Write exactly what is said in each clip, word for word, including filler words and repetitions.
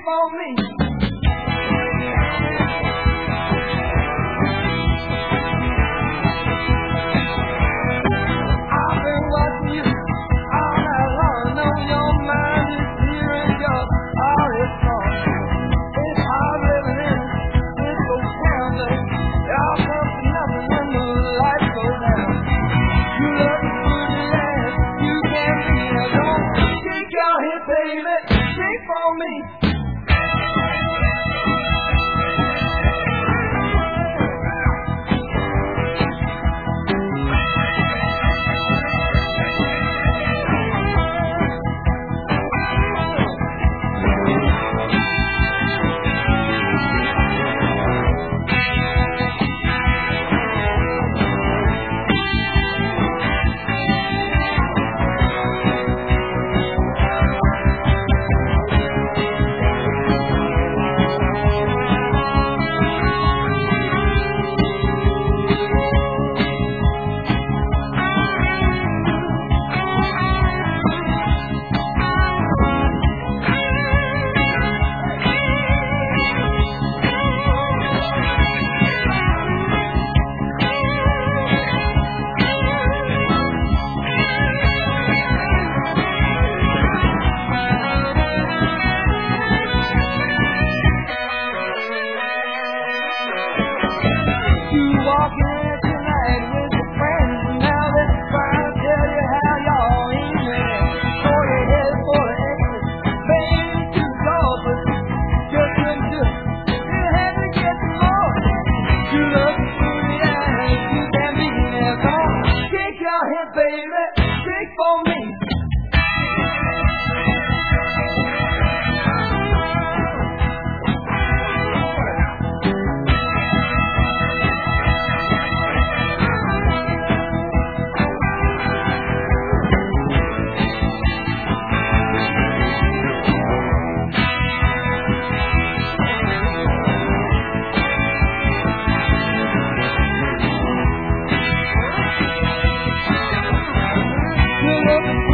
for me. I've been watching you all night long. I know your mind is here and your heart is gone. It's hard living in this old town, but it all comes to nothing when the lights go down. You love the pretty ass, you can be alone. Shake your head, baby, shake for me. Walking in tonight with your friends, and now they're trying to tell you how y'all ain't there. So your head for the exit, baby, to go, but just couldn't do it. You had to get some more. You look through the eyes, you can be there. Come on, shake your head, baby, shake for me.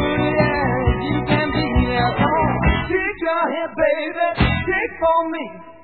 Baby, shake for me.